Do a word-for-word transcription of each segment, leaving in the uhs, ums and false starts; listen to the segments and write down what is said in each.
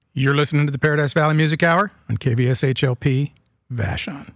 You're listening to the Paradise Valley Music Hour on K V S H L P Vashon.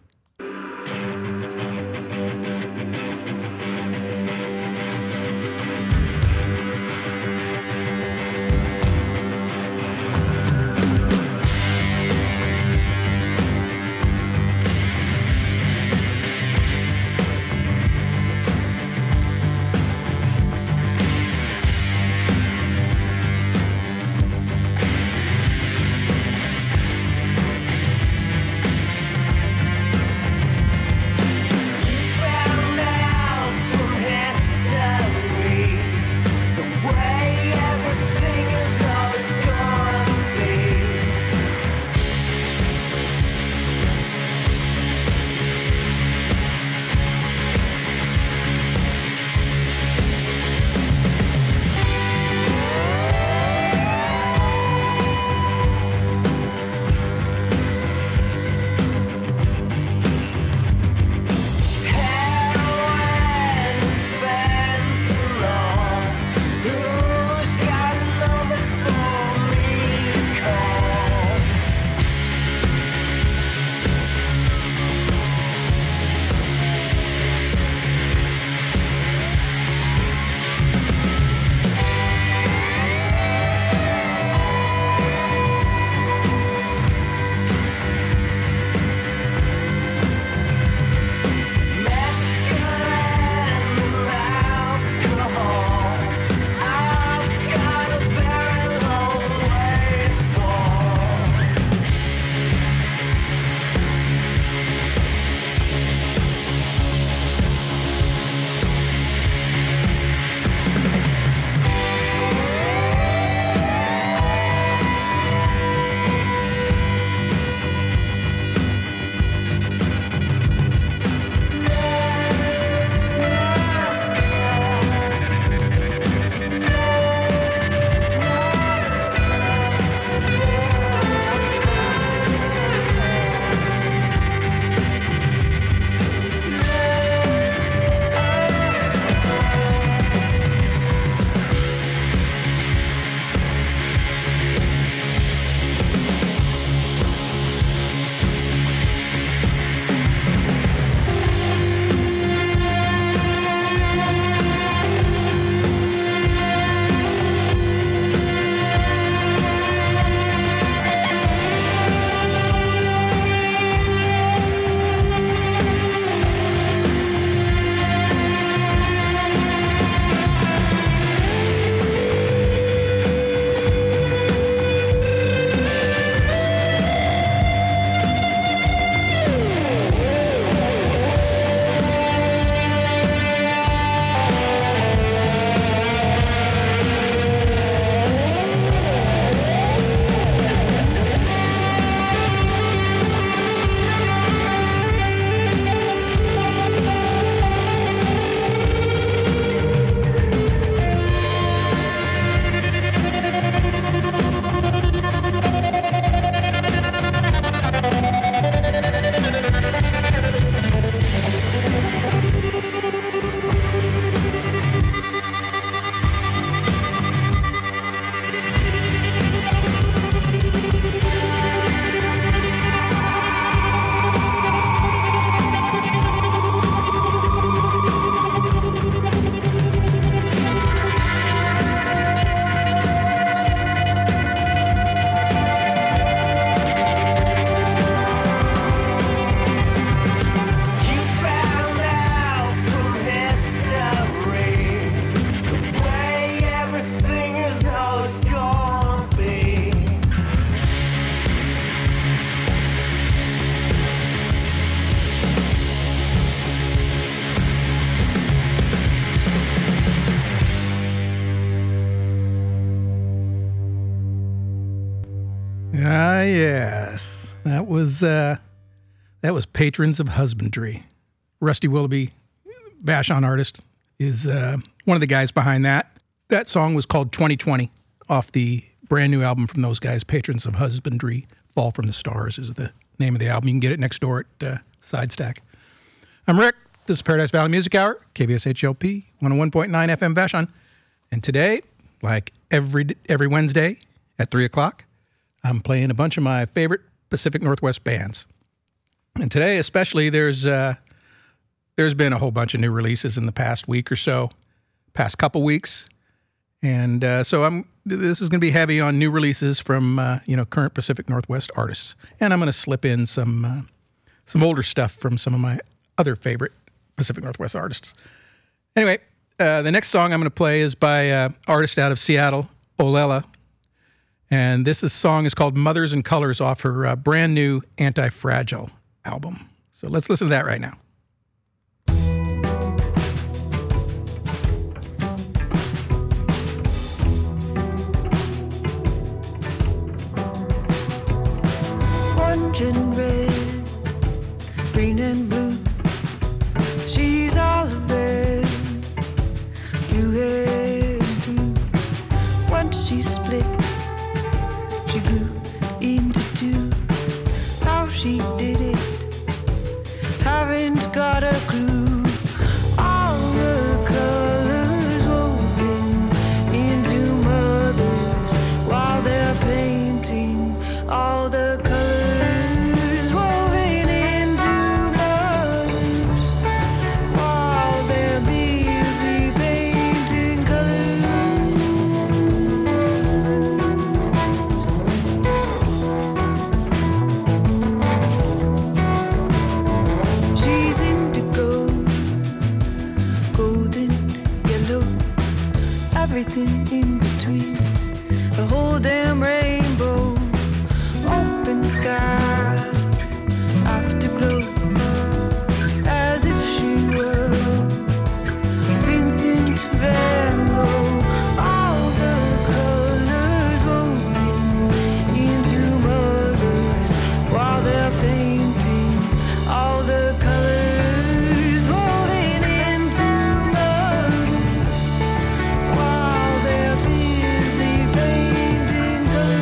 Ah, yes. That was uh, that was Patrons of Husbandry. Rusty Willoughby, Vashon artist, is uh, one of the guys behind that. That song was called twenty twenty off the brand new album from those guys, Patrons of Husbandry. Fall from the Stars is the name of the album. You can get it next door at uh, Sidestack. I'm Rick. This is Paradise Valley Music Hour, K V S H L P, one oh one point nine F M Vashon. And today, like every every Wednesday at three o'clock, I'm playing a bunch of my favorite Pacific Northwest bands. And today especially, there's uh, there's been a whole bunch of new releases in the past week or so, past couple weeks. And uh, so I'm. This is going to be heavy on new releases from uh, you know current Pacific Northwest artists, and I'm going to slip in some uh, some older stuff from some of my other favorite Pacific Northwest artists. Anyway, uh, the next song I'm going to play is by an uh, artist out of Seattle, Olela, and this is, song is called "Mothers and Colors" off her uh, brand new Anti-Fragile album. So let's listen to that right now. And red, green and blue. She's all of red, blue and blue. Once she split, she grew into two. How she did it, haven't got a clue. All the colors woven into mothers while they're painting all the colors. Everything in between, the whole damn rainbow, open sky, afterglow, as if she were Vincent Van Gogh. All the colors woven into mothers while they're painting all the colors woven into mothers while they're busy painting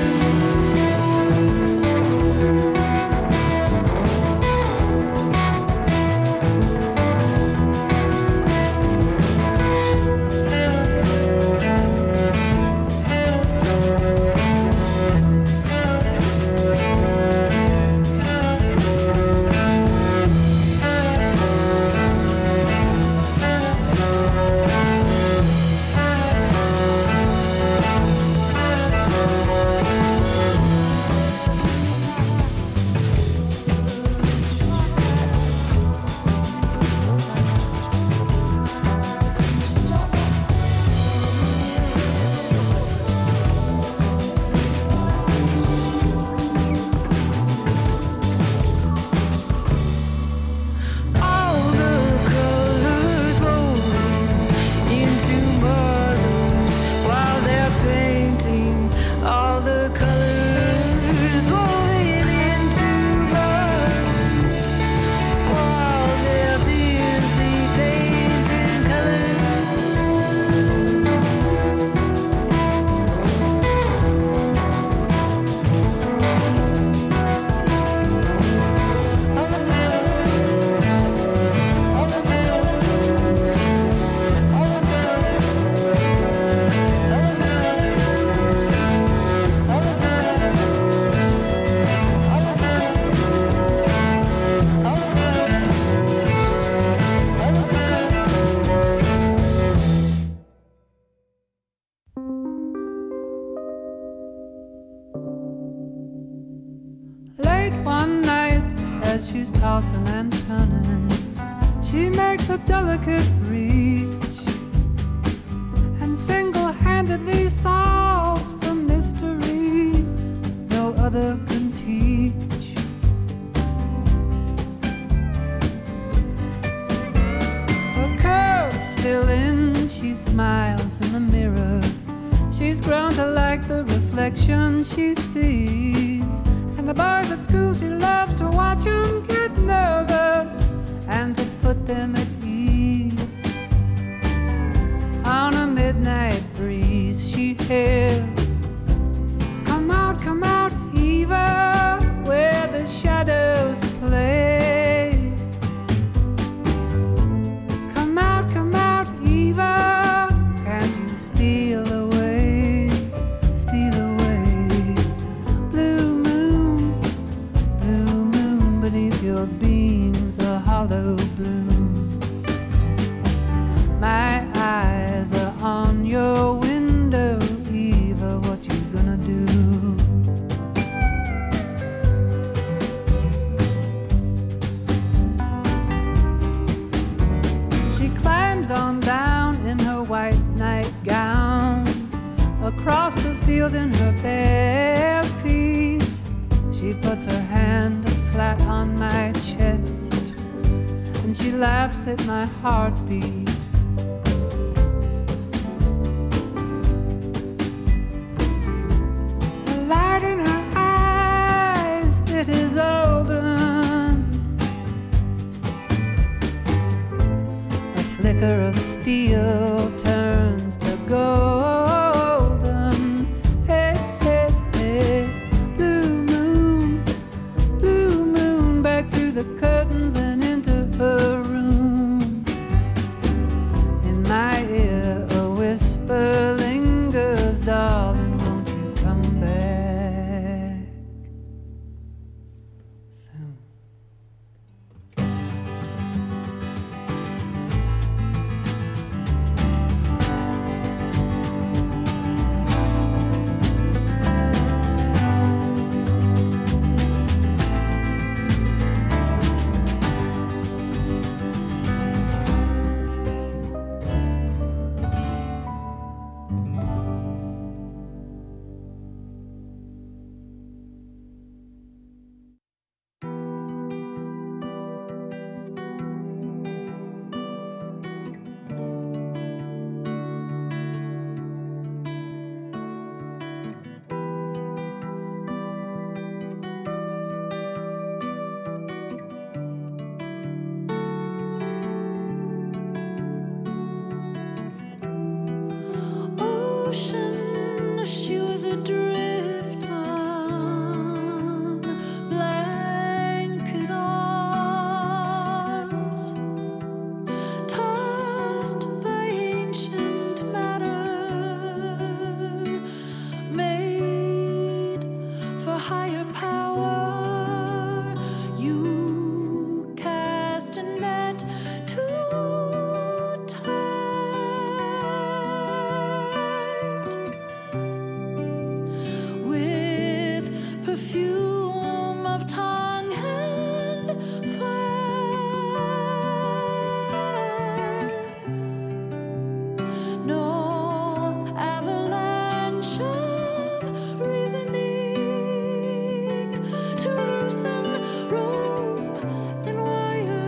late one night as she's tossing and turning, she makes a delicate reach and single-handedly solves the mystery no other can teach. Her curves fill in, she smiles in the mirror. She's grown to like the reflection she sees. And the boys at school, she loves to watch them get nervous and to put them at ease. On a midnight breeze, she hears, "Come out, come out, Eva, where the shadows play. Come out, come out, Eva, can't you steal away, steal away, blue concealed in her bare feet. She puts her hand flat on my chest, and she laughs at my heartbeat. The light in her eyes, it is olden. A flicker of steel turns to golden. Hey, hey, hey, blue moon, blue moon, back through the curtains and into her room. In my ear a whisper lingers, darling, won't you come back soon? Ocean, she was adrift on blanket arms, tossed by ancient matter, made for higher power. You cast a net too tight, with perfume of tongue and fire. No avalanche of reasoning to loosen rope and wire.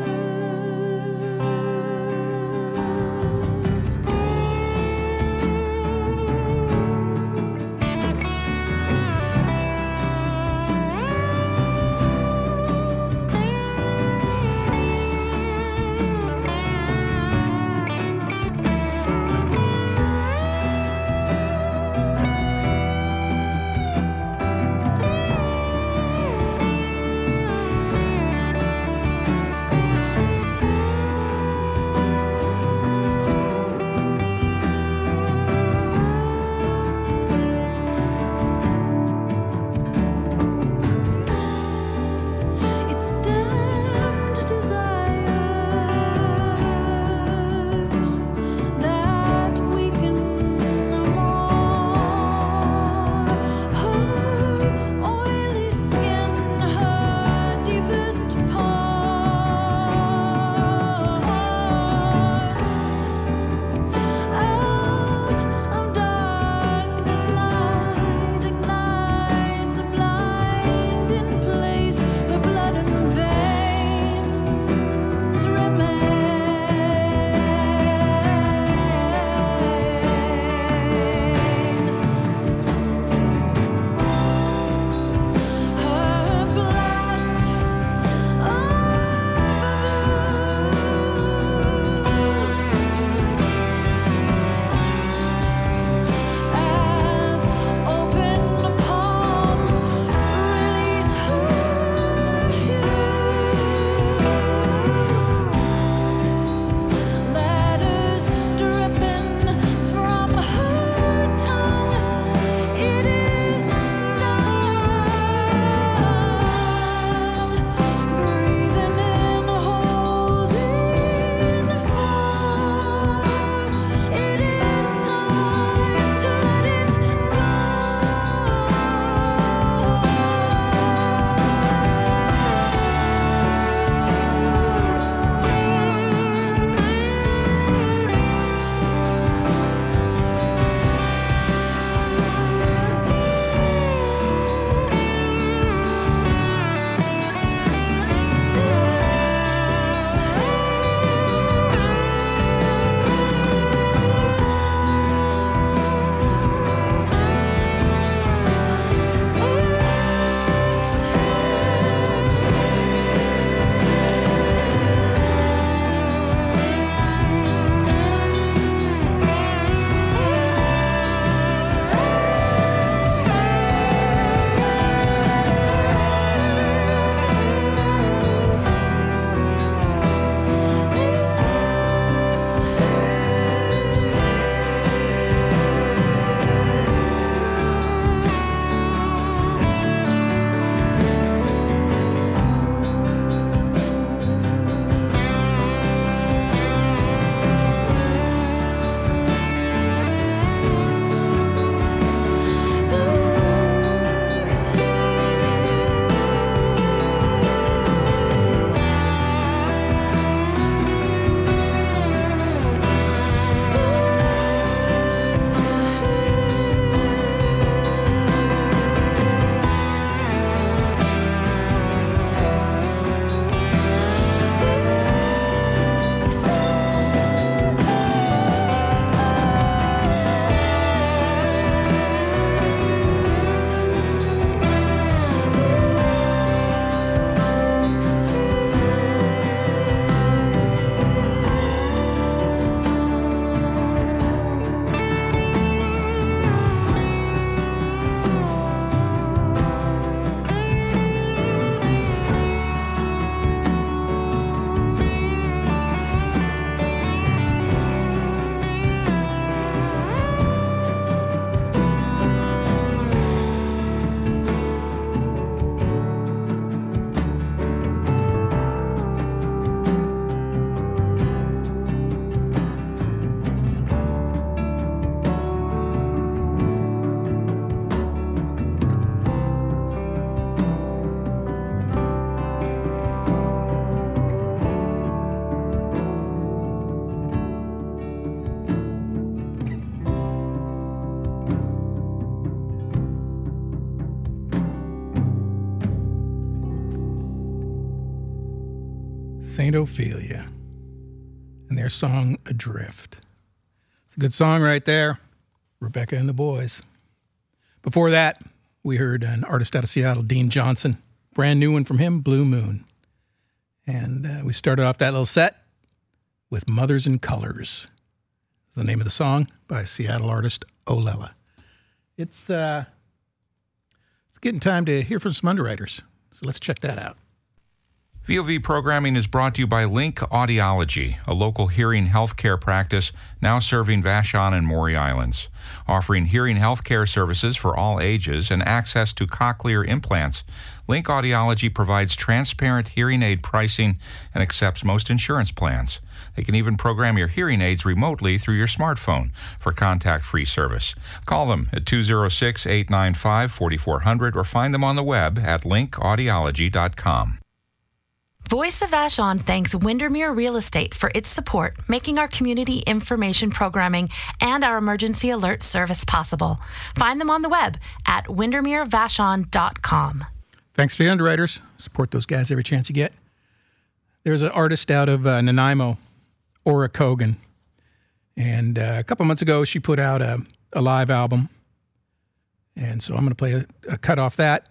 Saint Ophelia and their song Adrift. It's a good song right there. Rebecca and the Boys. Before that, we heard an artist out of Seattle, Dean Johnson. Brand new one from him, Blue Moon. And uh, we started off that little set with Mothers in Colors. It's the name of the song by Seattle artist Olela. It's, uh, it's getting time to hear from some underwriters. So let's check that out. V O V programming is brought to you by Link Audiology, a local hearing healthcare practice now serving Vashon and Maury Islands. Offering hearing healthcare services for all ages and access to cochlear implants, Link Audiology provides transparent hearing aid pricing and accepts most insurance plans. They can even program your hearing aids remotely through your smartphone for contact-free service. Call them at two oh six, eight nine five, four four zero zero or find them on the web at link audiology dot com. Voice of Vashon thanks Windermere Real Estate for its support, making our community information programming and our emergency alert service possible. Find them on the web at windermere vashon dot com. Thanks to the underwriters. Support those guys every chance you get. There's an artist out of uh, Nanaimo, Ora Kogan. And uh, a couple months ago, she put out a, a live album. And so I'm going to play a, a cut off that.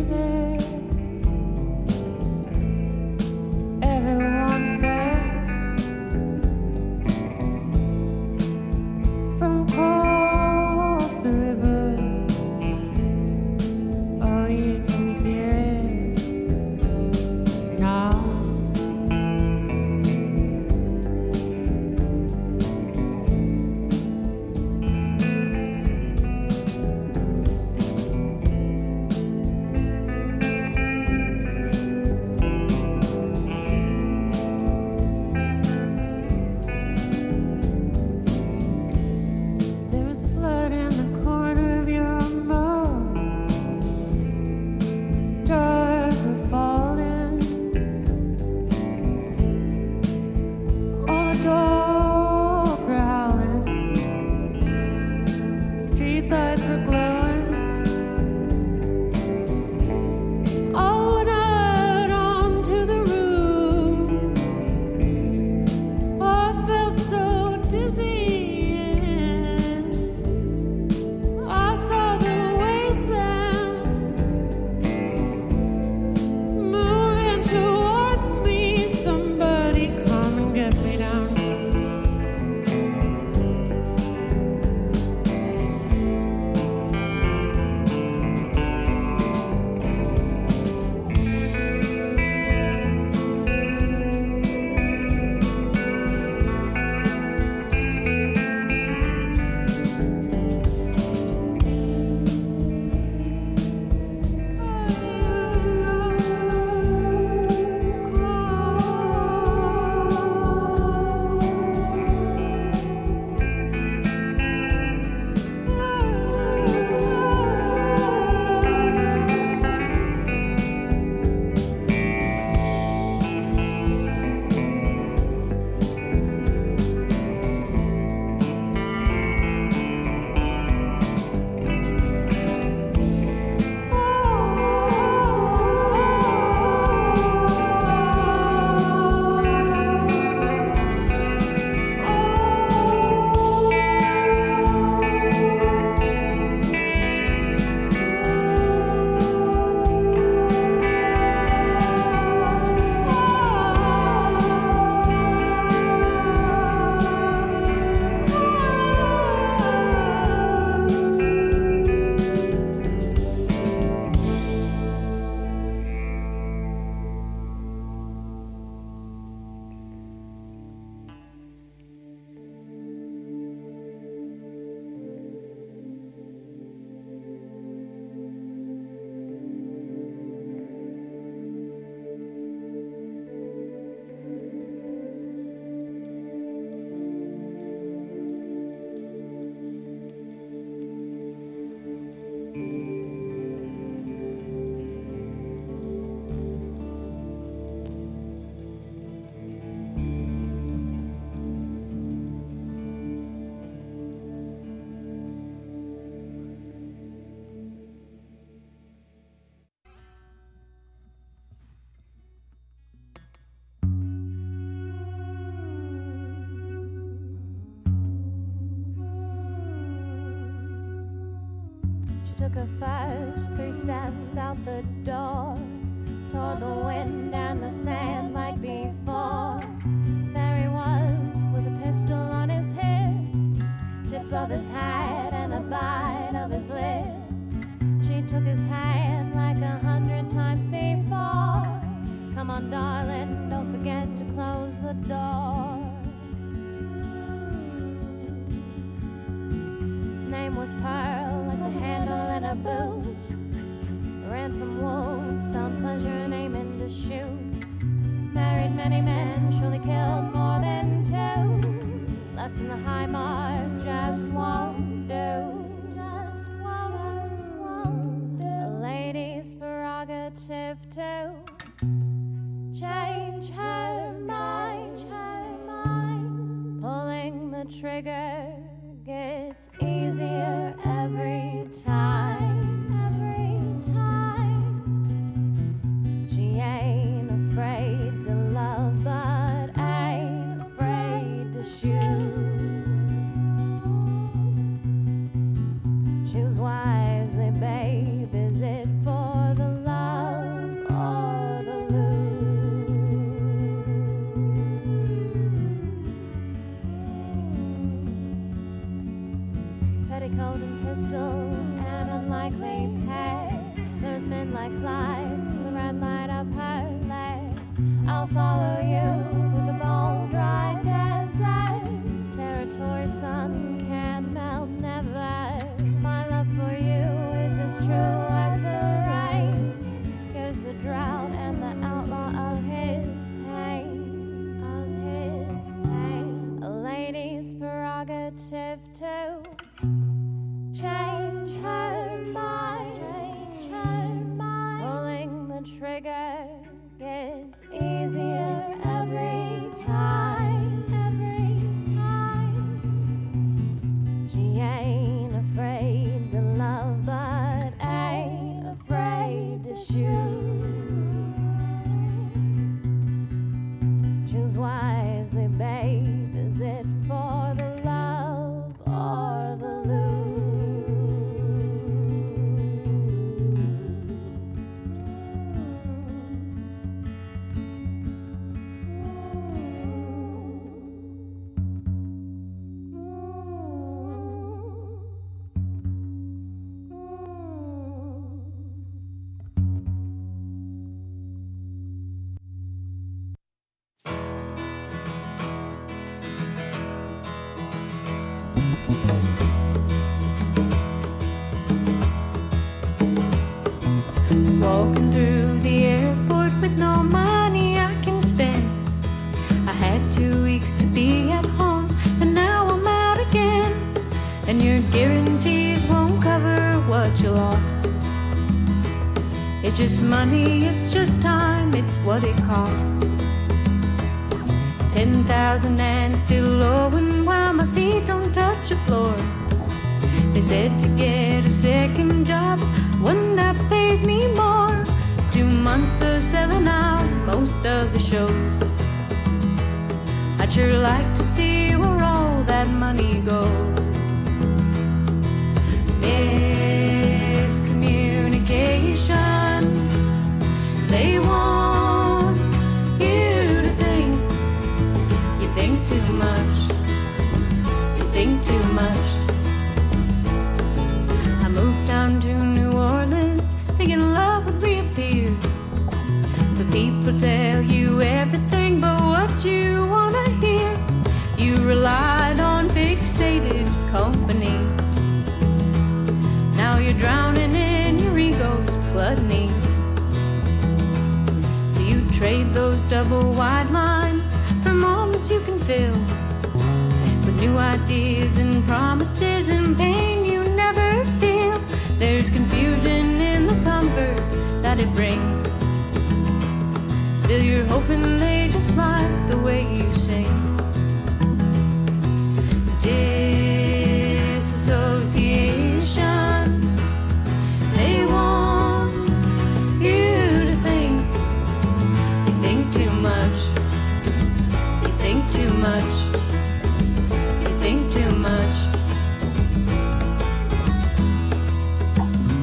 Everyone said took her first three steps out the door, toward the wind and the sand like before. There he was with a pistol on his hip, tip of his hat and a bite of his lip. She took his hand like a hundred times before. Come on, darling, don't forget to close the door. Name was Pearl, like the handle in a boot. Ran from wolves, found pleasure in aiming to shoot. Married many men, surely killed more than two. Less than the high mark, just won't do. Just won't, just won't do. A lady's prerogative to change her mind, change her mind. Pulling the trigger gets easier every time, every time. She ain't afraid to love, but ain't afraid to shoot. Choose wisely, babe, is it for the love or the petticoat and pistol, an unlikely pair. There's men like flies to the red light of her lair. I'll follow you through the bone dry desert. Territory sun can't melt, never. My love for you is as true as the rain. Here's the drought and the outlaw of his pain, of his pain. A lady's prerogative to change her mind, change her mind. Pulling the trigger gets easier every time, every time. She ain't afraid to love, but ain't afraid to shoot. Choose wisely, babe, is it for the love or the lose? Walking through the airport with no money I can spend. I had two weeks to be at home, and now I'm out again. And your guarantees won't cover what you lost. It's just money, it's just time, it's what it costs. Ten thousand and still owing while my feet don't touch the floor. They said to get a second job, one that pays me more. Two months of selling out most of the shows. I'd sure like to see where all that money goes. Miscommunication. They want you to think you think too much. You think too much. I moved down to New Orleans thinking love would reappear. The people tell you everything but what you wanna hear. You relied on fixated company. Now you're drowning in your ego's gluttony. So you trade those double wide lines for moments you can fill with new ideas and promises and pain you never feel. There's confusion in the comfort that it brings. Still you're hoping they just like the way you sing. Disassociation. They want you to think you think too much. You think too much. You think too much.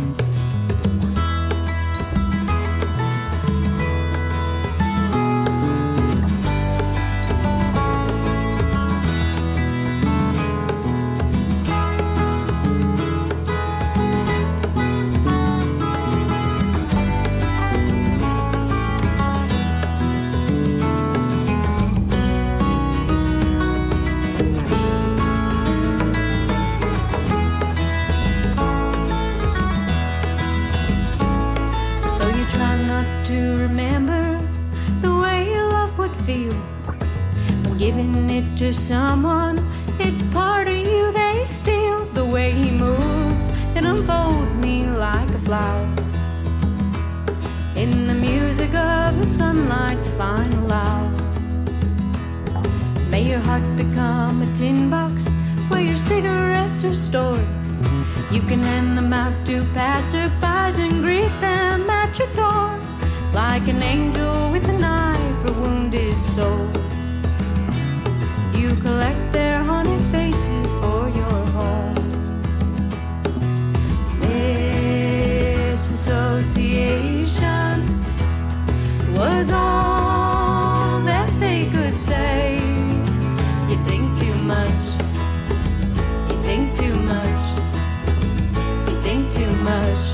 give to someone, it's part of you they steal. The way he moves, it unfolds me like a flower. In the music of the sunlight's final hour. May your heart become a tin box where your cigarettes are stored. You can hand them out to passerbys and greet them at your door, like an angel with a knife or wounded soul. You collect their haunted faces for your home. This association was all that they could say. You think too much. You think too much. You think too much.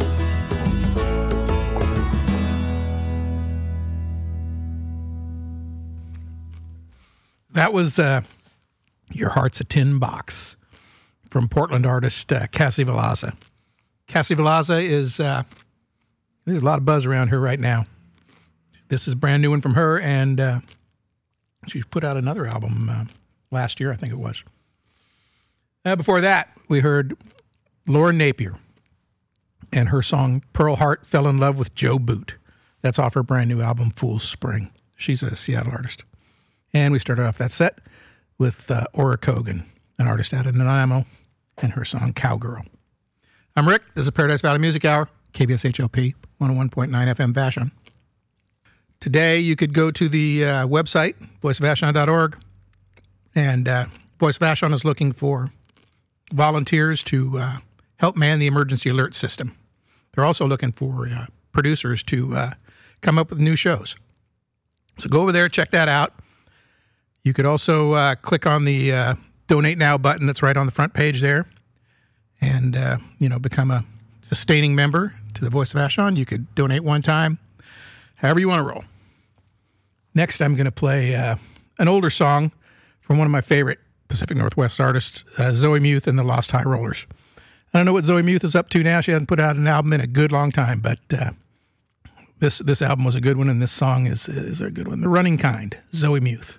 That was uh, Your Heart's a Tin Box from Portland artist uh, Cassie Velasza. Cassie Velasza is, uh, there's a lot of buzz around her right now. This is a brand new one from her, and uh, she put out another album uh, last year, I think it was. Uh, before that, we heard Lauren Napier and her song Pearl Hart Fell in Love with Joe Boot. That's off her brand new album, Fool's Spring. She's a Seattle artist. And we started off that set with uh, Ora Kogan, an artist out of Nanaimo, and her song Cowgirl. I'm Rick. This is Paradise Valley Music Hour, K B S H L P, one oh one point nine F M Vashon. Today, you could go to the uh, website, voice of vashon dot org, and uh, Voice of Vashon is looking for volunteers to uh, help man the emergency alert system. They're also looking for uh, producers to uh, come up with new shows. So go over there, check that out. You could also uh, click on the uh, Donate Now button that's right on the front page there and, uh, you know, become a sustaining member to the Voice of Vashon. You could donate one time, however you want to roll. Next, I'm going to play uh, an older song from one of my favorite Pacific Northwest artists, uh, Zoe Muth and the Lost High Rollers. I don't know what Zoe Muth is up to now. She hasn't put out an album in a good long time, but uh, this this album was a good one, and this song is, is a good one. The Running Kind, Zoe Muth.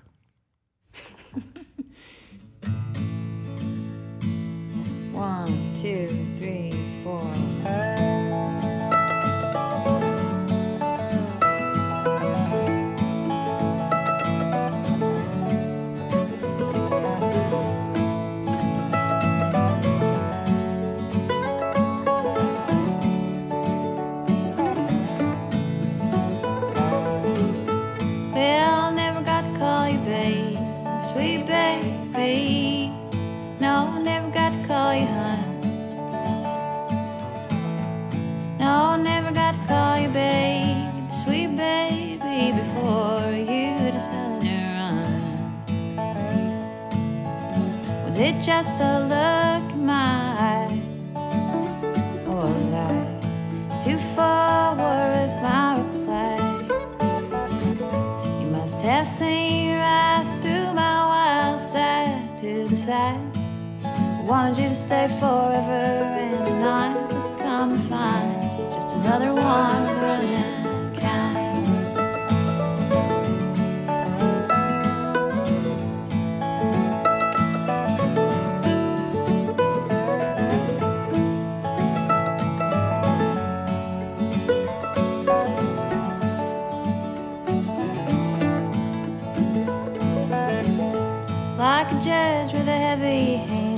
One, two, three, four. Well, never got to call you babe, sweet baby. No, never got to call you hon. No, never got to call you babe, sweet baby, before you decided to run. Was it just the look in my eyes, or was I too forward with my reply? You must have seen right through my wild side to the side. Wanted you to stay forever, and I would come and find just another one of the running kind. Like a judge with a heavy hand.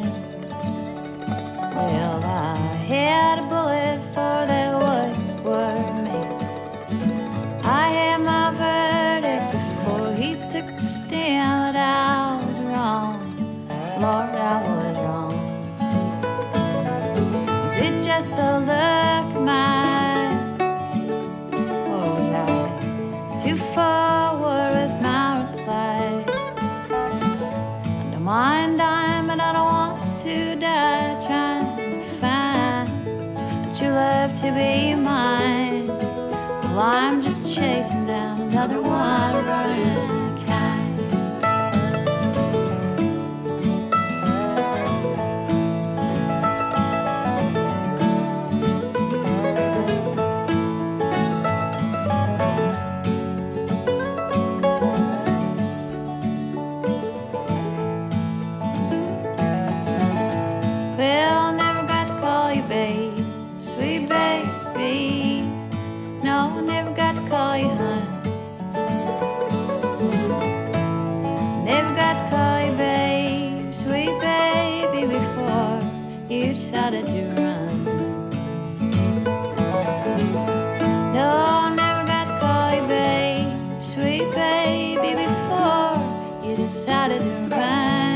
Well, I had a bullet for that what were made. I had my verdict before he took the stand, but I was wrong. Lord, I was wrong. Was it just the look in my eyes, or was I too forward with my replies? I don't mind dying, but I don't want to die trying you love to be mine. Well, I'm just chasing down another one running kind. decided to run. No, never got to call you babe, sweet baby, before you decided to run.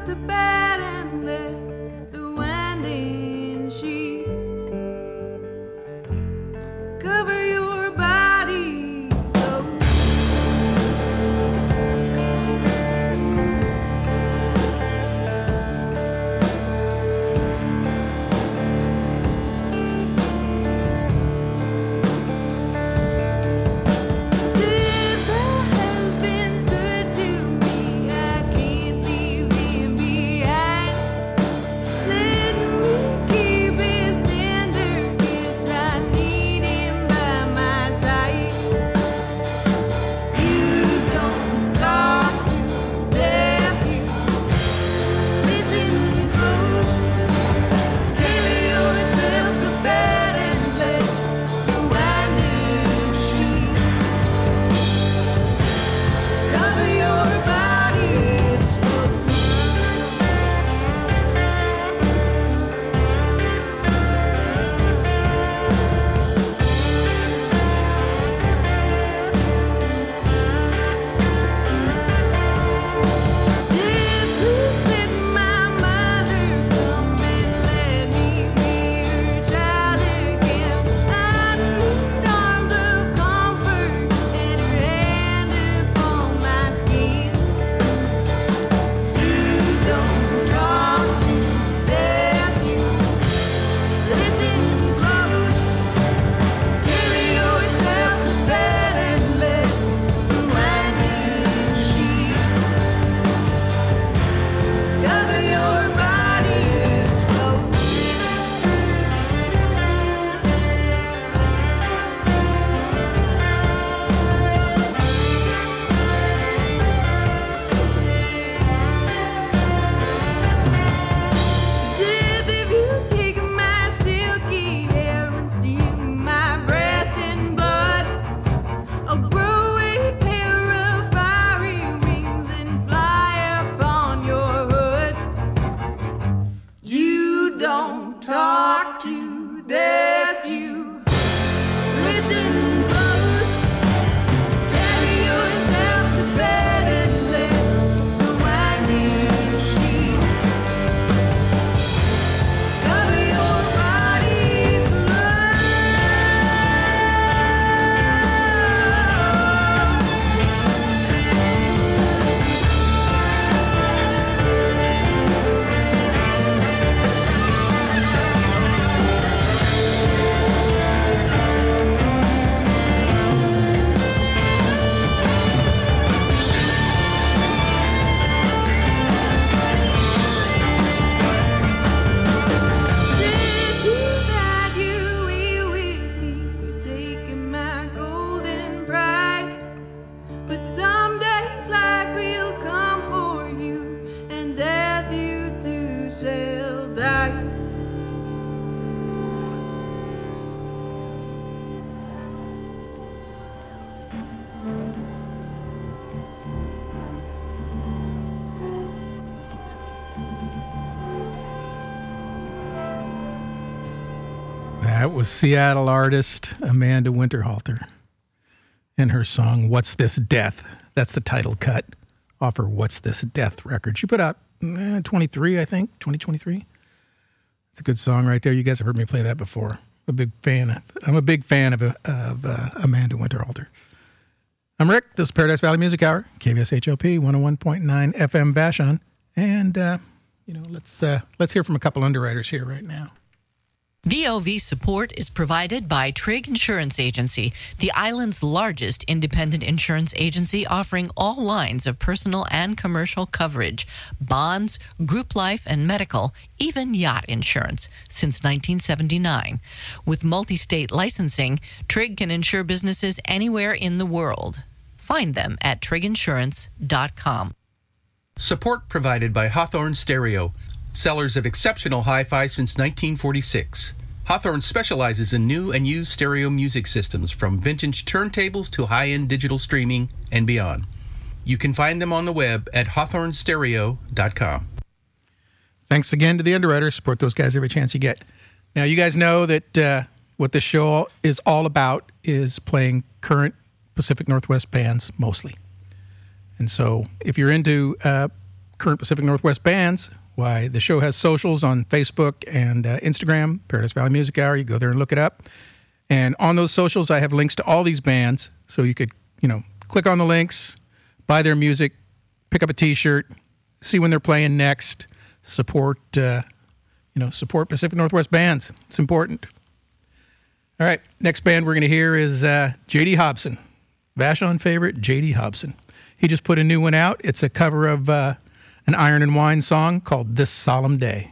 yourself to bed and let the winding sheet cover your body slow. Did the husbands good to me? I can't leave him behind. Let me keep his tender kiss. I need him by my side. You don't talk to death, you listen close. Carry yourself to bed and let the winding sheet cover your body slow. Did please let my mother come and let me be her child again? I need arms of comfort and her hand upon my skin. You don't talk to death, you listen close. Carry yourself to bed and let the winding sheet cover your body slow. Death, if you take my silky hair and steal my breath and blood, I'll grow a pair of fiery wings and fly upon your hood. You don't talk to death, you listen close. Carry yourself to bed and let the winding sheet cover your body slow. Did you that you will with me? You've taken my golden pride. But someday life will come for you, and death you too shall die. That was Seattle artist Amanda Winterhalter and her song What's This Death? That's the title cut off her What's This Death record. She put out eh, twenty-three, I think, twenty twenty-three. It's a good song right there. You guys have heard me play that before. A big fan. Of, I'm a big fan of, of uh, Amanda Winterhalter. I'm Rick. This is Paradise Valley Music Hour, K V S H O P one oh one point nine F M Vashon. And, uh, you know, let's uh, let's hear from a couple underwriters here right now. V O V support is provided by Trigg Insurance Agency, the island's largest independent insurance agency offering all lines of personal and commercial coverage, bonds, group life and medical, even yacht insurance, since nineteen seventy-nine. With multi-state licensing, Trigg can insure businesses anywhere in the world. Find them at trigg insurance dot com. Support provided by Hawthorne Stereo, sellers of exceptional hi-fi since nineteen forty-six. Hawthorne specializes in new and used stereo music systems, from vintage turntables to high-end digital streaming and beyond. You can find them on the web at hawthorne stereo dot com. Thanks again to the underwriters. Support those guys every chance you get. Now, you guys know that uh, what this show is all about is playing current Pacific Northwest bands mostly. And so if you're into uh, current Pacific Northwest bands, why the show has socials on Facebook and uh, Instagram, Paradise Valley Music Hour. You go there and look it up. And on those socials, I have links to all these bands, so you could, you know, click on the links, buy their music, pick up a T-shirt, see when they're playing next, support, uh, you know, support Pacific Northwest bands. It's important. All right, next band we're going to hear is uh, J D Hobson, Vashon favorite J D Hobson. He just put a new one out. It's a cover of uh, an Iron and Wine song called This Solemn Day.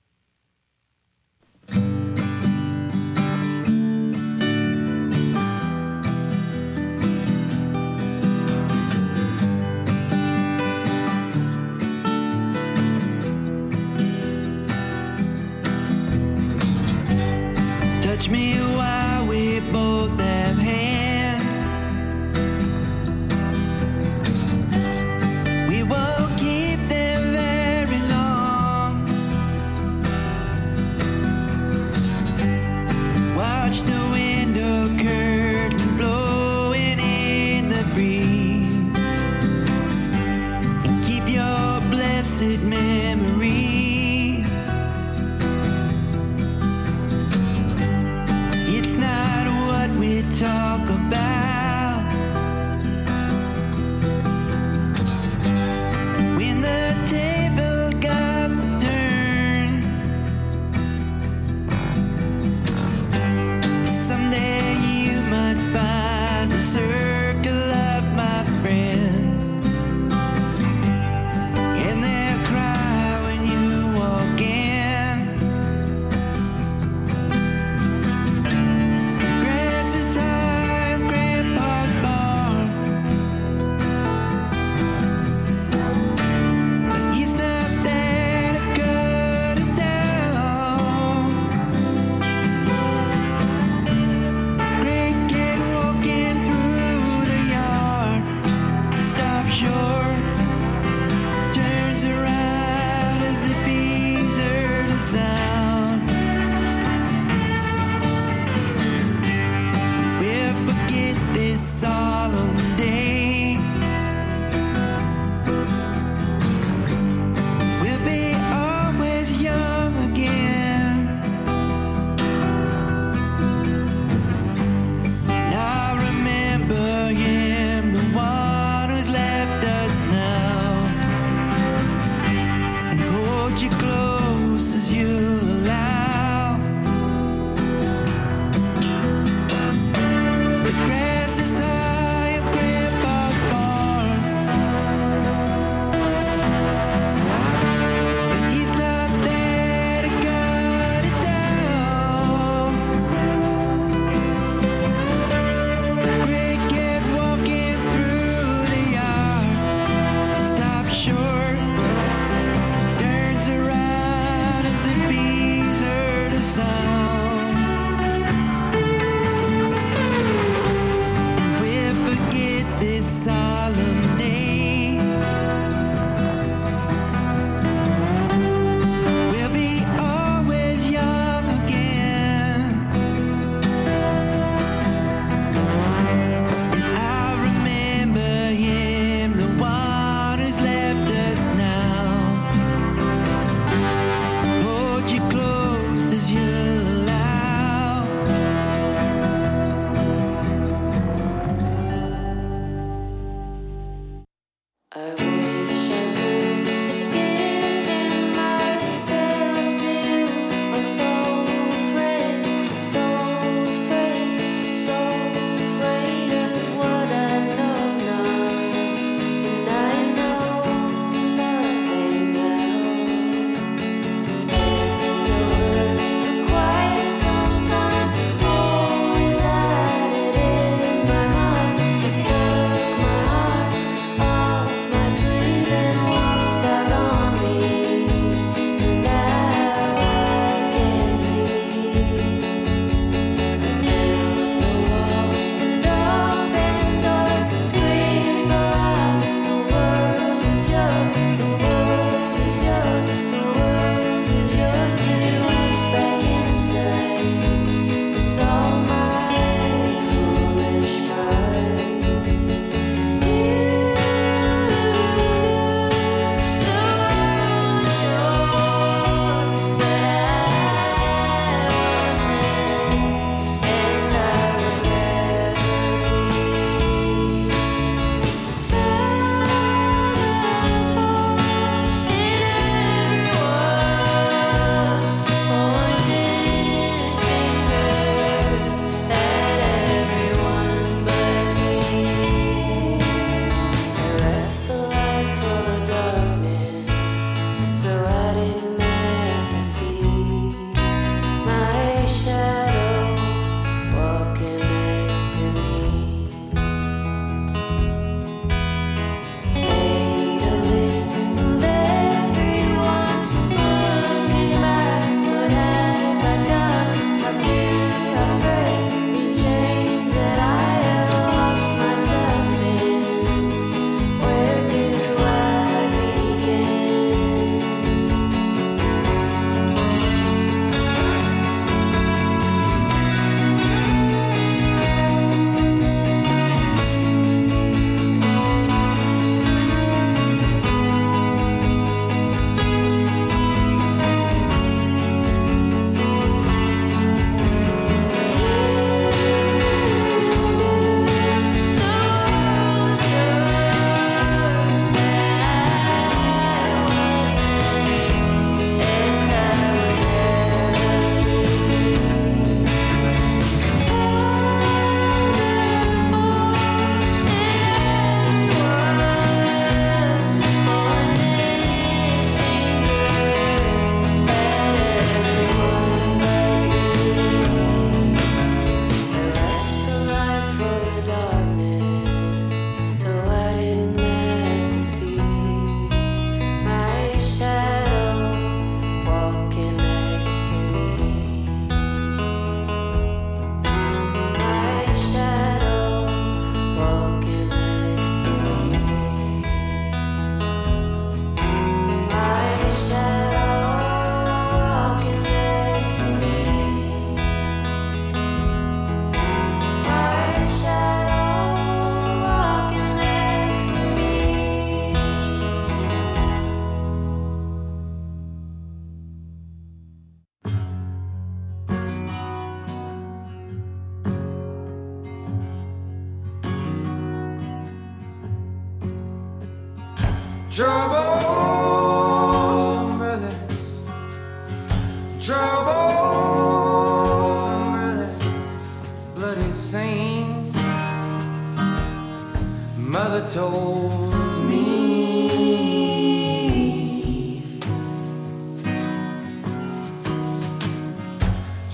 Touch me while we both have hands. We won't keep them very long. Watch the window curtain blowing in the breeze, and keep your blessed memory. It's not what we talk about when the table gossip turns. Someday you might find a circle of my friends, and they'll cry when you walk in. This time, Grandpa's barn, but he's not there to cut it down. Great kid walking through the yard, stops short, turns around as if he's heard a sound. This solemn day, we'll be always young again. Now remember him, the one who's left us now, and hold you close as you allow. This is high of Grandpa's barn, but he's not there to cut it down. Great kid walking through the yard, stops short, turns around as if he's heard a sound. This solemn day, we'll be always young again. I remember him, the one who's left us now. Hold you close as you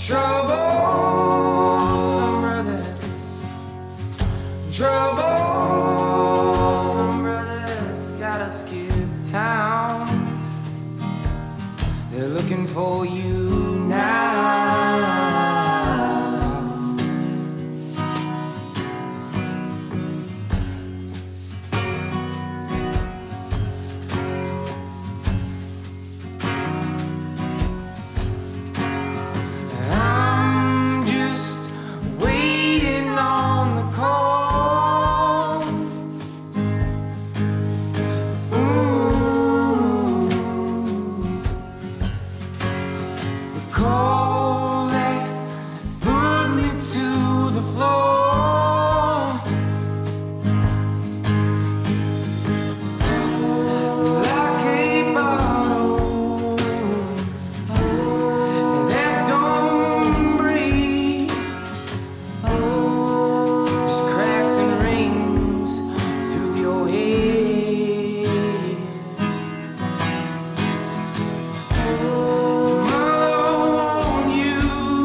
Troublesome brothers, troublesome brothers, gotta skip town. They're looking for you now. I'm just waiting on the call. Ooh, the call that put me to the floor. Like a bottle that don't breathe, just cracks and rings through your head. Mother won't you,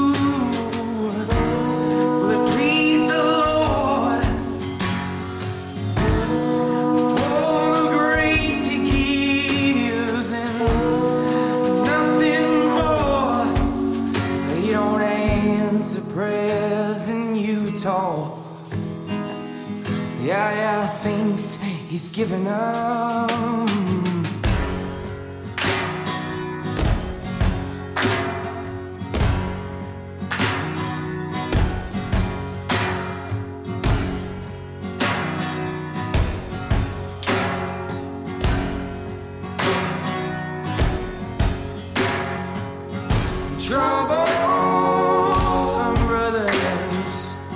will it please the Lord? Oh, the grace He gives and nothing more. He don't answer prayers in Utah. Yeah, yeah, thinks He's given up. Troublesome brothers,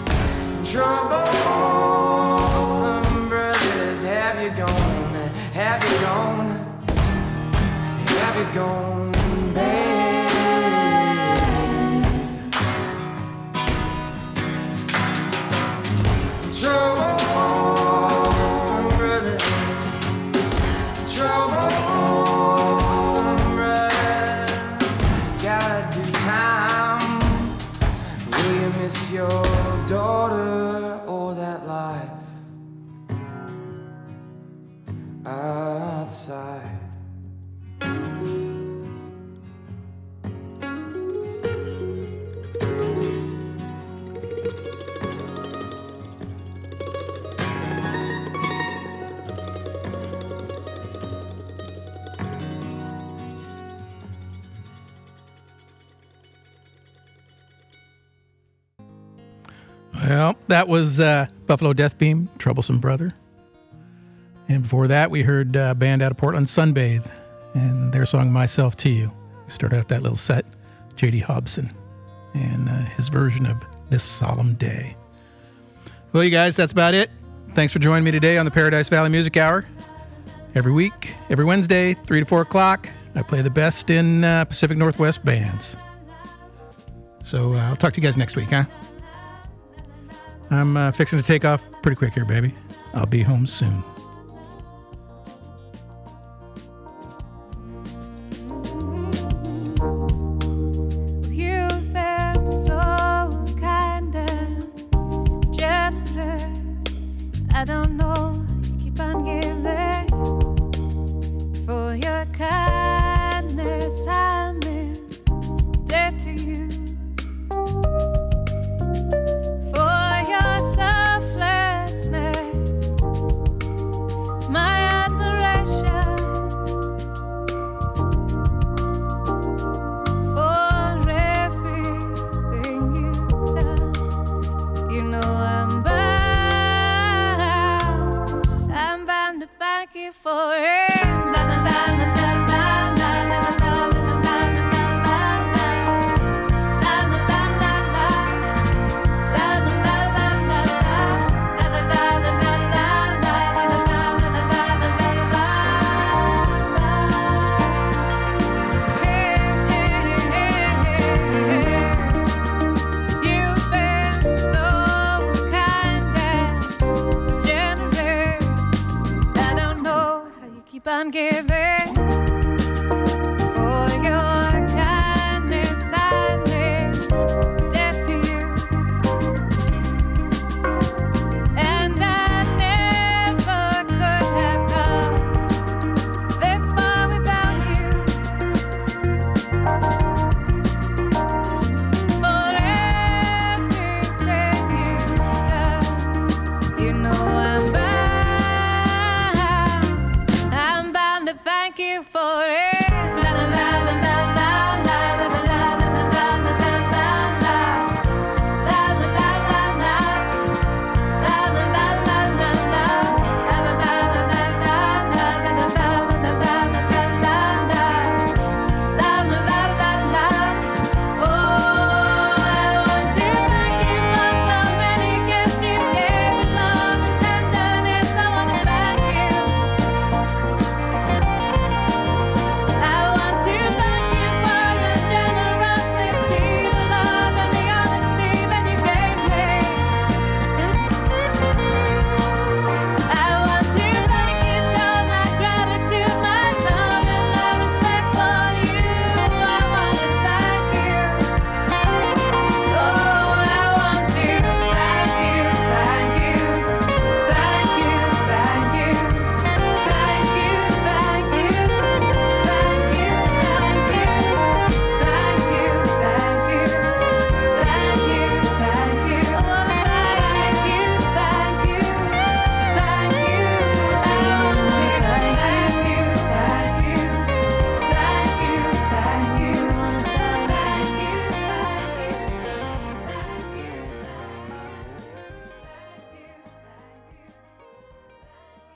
troublesome brothers, have you gone, have you gone, have you gone bad? Troublesome brothers, troublesome brothers, gotta do time. Will you miss your daughter or that life outside? Well, that was uh, Buffalo Death Beam, Troublesome Brother. And before that, we heard a band out of Portland, Sunbathe, and their song Myself to You. We started out that little set, J D Hobson, and uh, his version of This Solemn Day. Well, you guys, that's about it. Thanks for joining me today on the Paradise Valley Music Hour. Every week, every Wednesday, three to four o'clock, I play the best in uh, Pacific Northwest bands. So uh, I'll talk to you guys next week, huh? I'm uh, fixing to take off pretty quick here, baby. I'll be home soon.